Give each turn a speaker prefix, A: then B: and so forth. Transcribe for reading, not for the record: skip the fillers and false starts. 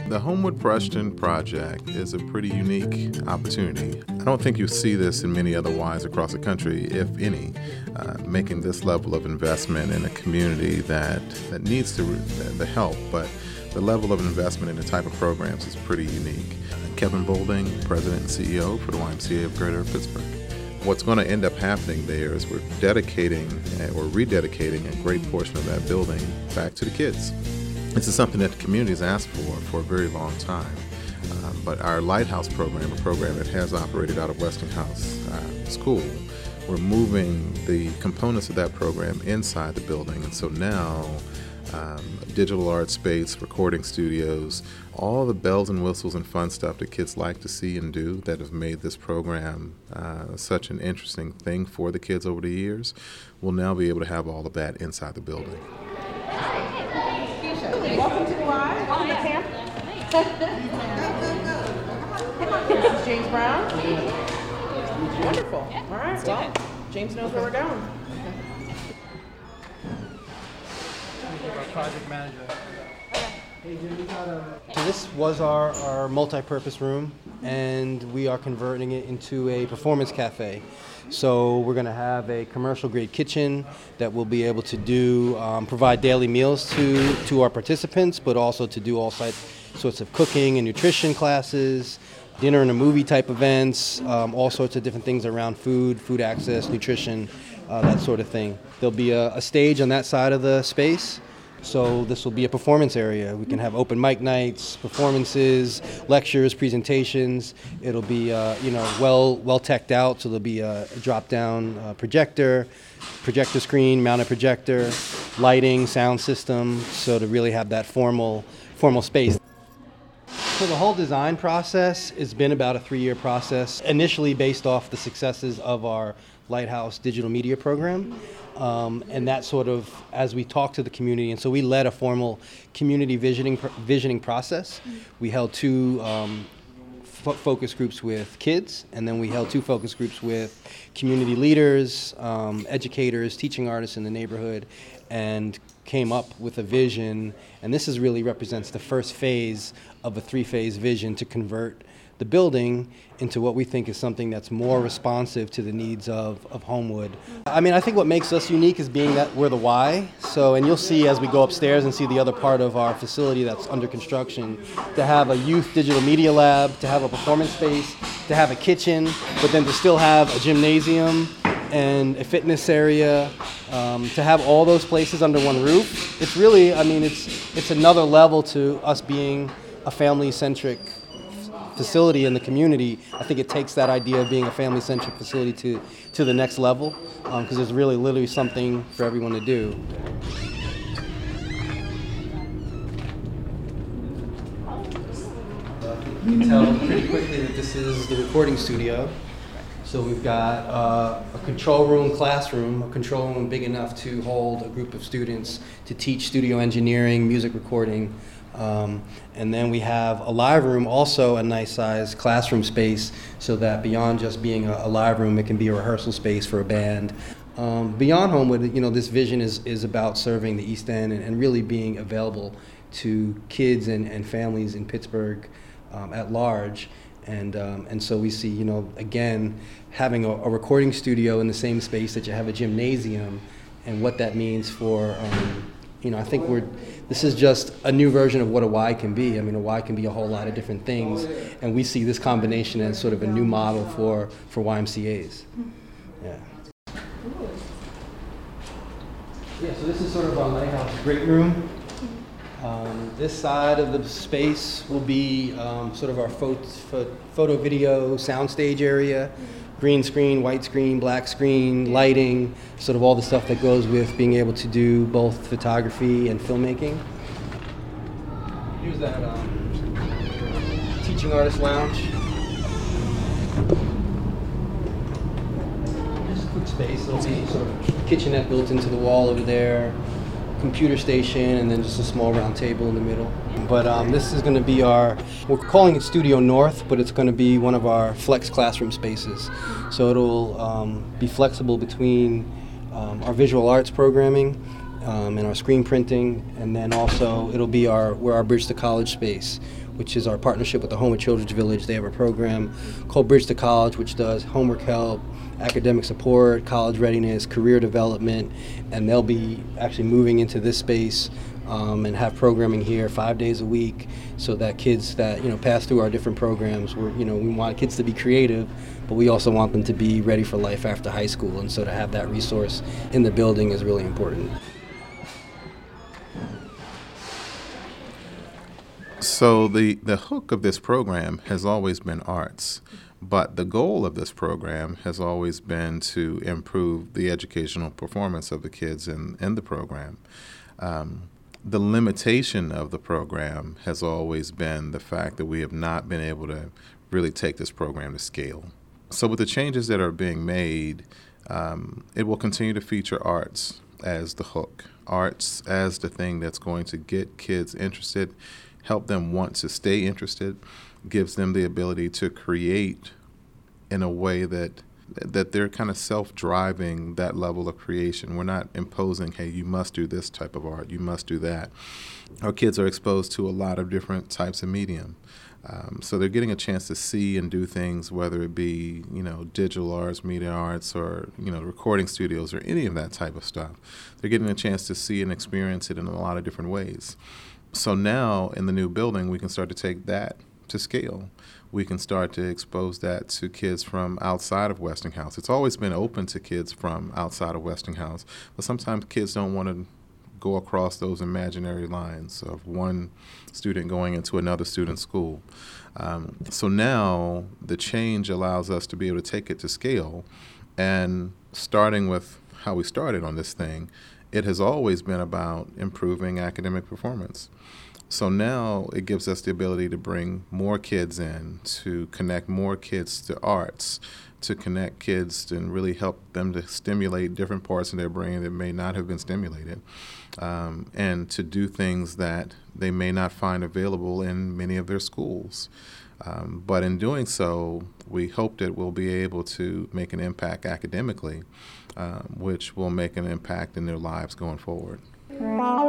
A: The Homewood Preston project is a pretty unique opportunity. I don't think you see this in many other Ys across the country, if any, making this level of investment in a community that needs the help, but the level of investment in the type of programs is pretty unique. Kevin Boulding, President and CEO for the YMCA of Greater Pittsburgh. What's going to end up happening there is we're dedicating or rededicating a great portion of that building back to the kids. This is something that the community has asked for a very long time. But our Lighthouse program, a program that has operated out of Westinghouse School, we're moving the components of that program inside the building. And so now, digital art space, recording studios, all the bells and whistles and fun stuff that kids like to see and do that have made this program such an interesting thing for the kids over the years, we'll now be able to have all of that inside the building.
B: Welcome to the Y. Welcome to camp. This is James Brown. Wonderful. All right. Well, James knows where we're going.
C: Our project manager. So this was our multi-purpose room, and we are converting it into a performance cafe. So we're going to have a commercial-grade kitchen that will be able to provide daily meals to our participants, but also to do all sorts of cooking and nutrition classes, dinner and a movie type events, all sorts of different things around food access, nutrition, that sort of thing. There'll be a stage on that side of the space. So this will be a performance area. We can have open mic nights, performances, lectures, presentations. It'll be well teched out. So there'll be a drop-down projector screen, mounted projector, lighting, sound system. So to really have that formal space. So the whole design process has been about a 3-year process, initially based off the successes of our Lighthouse digital media program. And that sort of, as we talked to the community, and so we led a formal community visioning process. We held 2 focus groups with kids, and then we held 2 focus groups with community leaders, educators, teaching artists in the neighborhood, and came up with a vision. And this really represents the first phase of a 3-phase vision to convert the building into what we think is something that's more responsive to the needs of Homewood. I mean, I think what makes us unique is being that we're the Y. So, and you'll see as we go upstairs and see the other part of our facility that's under construction, to have a youth digital media lab, to have a performance space, to have a kitchen, but then to still have a gymnasium and a fitness area, to have all those places under one roof. It's really, I mean, it's another level to us being a family-centric facility in the community. I think it takes that idea of being a family-centric facility to the next level, because there's really literally something for everyone to do. You can tell pretty quickly that this is the recording studio. So we've got a control room, classroom, a control room big enough to hold a group of students to teach studio engineering, music recording. And then we have a live room, also a nice size classroom space, so that beyond just being a live room, it can be a rehearsal space for a band. Beyond Homewood, this vision is about serving the East End and really being available to kids and families in Pittsburgh at large. And so we see, again, having a recording studio in the same space that you have a gymnasium, and what that means for, I think this is just a new version of what a Y can be. I mean, a Y can be a whole lot of different things, and we see this combination as sort of a new model for YMCAs. Yeah. Yeah, so this is sort of our Lighthouse great room. This side of the space will be sort of our photo video soundstage area. Green screen, white screen, black screen, lighting, sort of all the stuff that goes with being able to do both photography and filmmaking. Here's that teaching artist lounge. Just a quick space. There'll be sort of kitchenette built into the wall over there, computer station, and then just a small round table in the middle. But this is going to be we're calling it Studio North, but it's going to be one of our flex classroom spaces. So it'll be flexible between our visual arts programming and our screen printing, and then also it'll be our Bridge to College space, which is our partnership with the Home and Children's Village. They have a program called Bridge to College, which does homework help, academic support, college readiness, career development, and they'll be actually moving into this space and have programming here 5 days a week, so that kids that pass through our different programs, we want kids to be creative, but we also want them to be ready for life after high school, and so to have that resource in the building is really important.
A: So the hook of this program has always been arts, but the goal of this program has always been to improve the educational performance of the kids in the program. The limitation of the program has always been the fact that we have not been able to really take this program to scale. So with the changes that are being made, it will continue to feature arts as the hook, arts as the thing that's going to get kids interested, help them want to stay interested, gives them the ability to create in a way that they're kind of self-driving that level of creation. We're not imposing, hey, you must do this type of art, you must do that. Our kids are exposed to a lot of different types of medium. So they're getting a chance to see and do things, whether it be, digital arts, media arts, or, recording studios, or any of that type of stuff. They're getting a chance to see and experience it in a lot of different ways. So now in the new building, we can start to take that to scale. We can start to expose that to kids from outside of Westinghouse. It's always been open to kids from outside of Westinghouse, but sometimes kids don't want to go across those imaginary lines of one student going into another student's school. So now the change allows us to be able to take it to scale, and starting with how we started on this thing, it has always been about improving academic performance. So now it gives us the ability to bring more kids in, to connect more kids to arts, to connect kids and really help them to stimulate different parts of their brain that may not have been stimulated, and to do things that they may not find available in many of their schools. But in doing so, we hope that we'll be able to make an impact academically, which will make an impact in their lives going forward.